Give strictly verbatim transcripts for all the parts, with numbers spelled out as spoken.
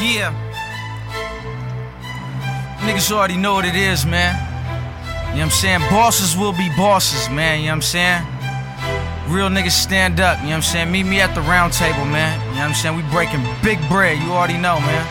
Yeah. Niggas already know what it is, man. You know what I'm saying? Bosses will be bosses, man. You know what I'm saying? Real niggas stand up, you know what I'm saying? Meet me at the round table, man. You know what I'm saying? We breaking big bread, you already know, man.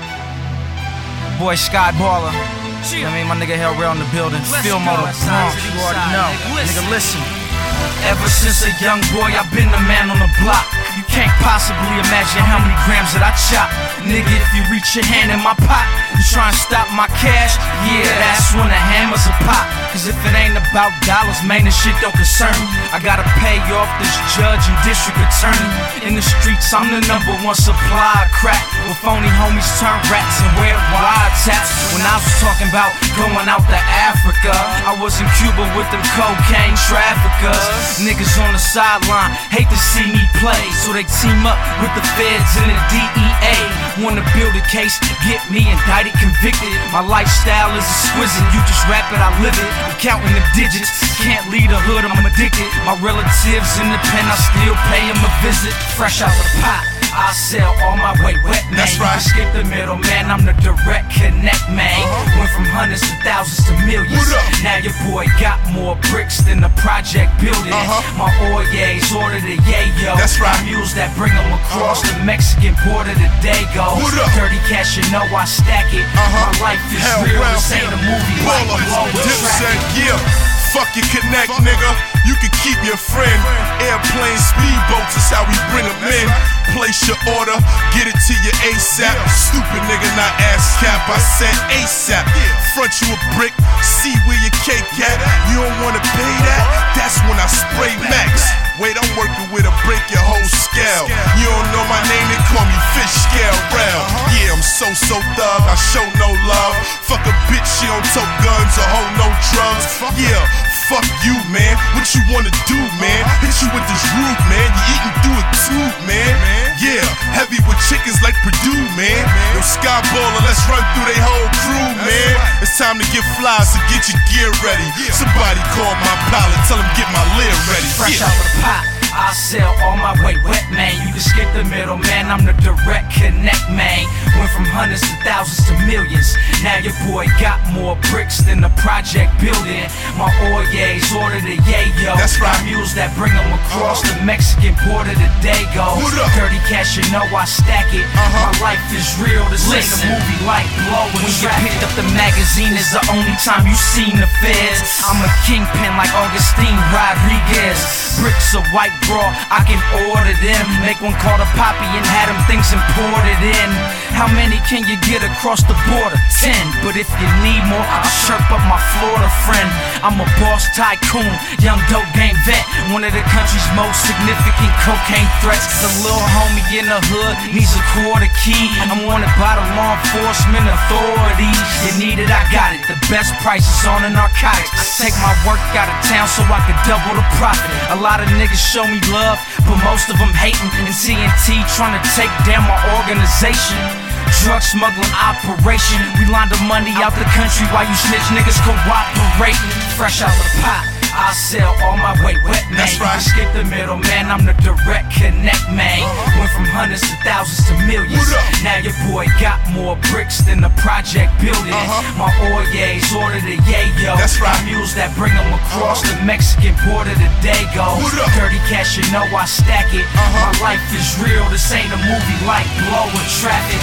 Boy Sky Baller. You know what I mean? My nigga Hell Rail in the building. Feel Motor Bronx, you already know. Nigga, listen. Ever since a young boy, I've been the man on the block. You can't possibly imagine how many grams that I chop. Nigga, if you reach your hand in my pot, you try and stop my cash, yeah, that's when the hammers are pop. Cause if it ain't about dollars, man, this shit don't concern me. I gotta pay off this judge and district attorney. In the streets, I'm the number one supplier of crack. With phony homies turn rats and wear wiretaps. When I was talking about going out to Africa, I was in Cuba with them cocaine traffickers. Niggas on the sideline hate to see me play, so they team up with the feds and the D E A. Wanna build a case, get me indicted, convicted. My lifestyle is exquisite, you just rap it, I live it. I'm counting the digits, can't leave the hood, I'm addicted. My relatives in the pen, I still pay them a visit. Fresh out the pot, I sell all my weight wet, man. That's right. You skip the middle, man, I'm the direct connect, man. Uh-huh. Went from hundreds to thousands to millions. Now your boy got more bricks than the project building. Uh-huh. My Oyes ordered a yayo. That's right. Mules that bring them across uh-huh. the Mexican border to Dago. Dirty cash, you know I stack it. Uh-huh. My life is Hell real, round, this ain't a movie. Baller, Dipset, yeah. Fuck your connect, nigga. You can keep your friend. Airplane speedboats is how we bring them in. Place your order, get it to your ASAP. Stupid nigga, not ass cap. I said ASAP. Front you a brick, see where your cake at. You don't wanna pay that? That's when I spray Max. Wait, I'm working with a break your whole scale. You don't know my name, they call me Fish Scale Rail. Yeah, I'm so, so thug, I show no love. Fuck a bitch, she don't tote guns or hold no drugs. Yeah, fuck you, man. What you wanna do, man? Hit you with this groove, man. You eating through a tube, man. Yeah, heavy with chickens like Purdue, man. Yo, Sky Baller, let's run through they whole crew, man. It's time to get fly, so get your gear ready. Somebody call my pilot, tell him get my lid ready. Fresh out the pot, I sell all my weight wet, man. You can skip the middle, man, I'm the direct connect, man. Went from hundreds to thousands to millions. Now your boy got more bricks than the project building. My Oyes ordered a yayo. That's right. Mules that bring them across the Mexican border to Dago. Dirty cash, you know I stack it. Uh-huh. My life is real, this Listen. ain't a movie like blowing. When you picked up the magazine, is the only time you seen the feds. I'm a kingpin like Augustine Rodriguez. Bricks of white bra, I can order them. Make one call to Poppy and had them things imported in. How many can you get across the border? Ten. But if you need more, I'll chirp up my Florida friend. I'm a boss tycoon, young dope game vet. One of the country's most significant cocaine threats. The little homie in the hood needs a quarter key. I'm wanted by the law enforcement authorities. You need it, I got it. The best prices on the narcotics. Take my work out of town so I could double the profit. A lot of niggas show me love, but most of them hating. And T N T trying to take down my organization. Drug smuggling operation. We line the money out the country while you snitch niggas cooperating. Fresh out the pot, I sell all my weight wet, man. That's right. You skip the middle, man, I'm the direct connect, man. Uh-huh. Went from hundreds to thousands to millions. Now your boy got more bricks than the project building. Uh-huh. My Oyes ordered a yayo. That's right. Mules that bring them across uh-huh. the Mexican border to Dago. Dirty cash, you know I stack it. Uh-huh. My life is real, this ain't a movie like blowing traffic.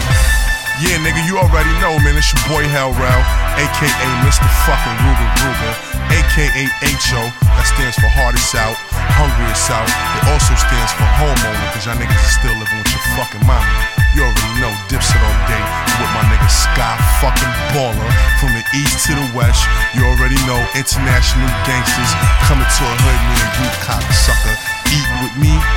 Yeah, nigga, you already know, man. It's your boy Hell Rail, aka Mister Fucking Ruger Ruger, aka H O. That stands for hardest out, hungriest out. It also stands for homeowner, cause y'all niggas is still living with your fucking mama. You already know, Dipset all day with my nigga Sky fucking Baller. From the east to the west, you already know, international gangsters coming to a hood near you, cocksucker. Eat with me,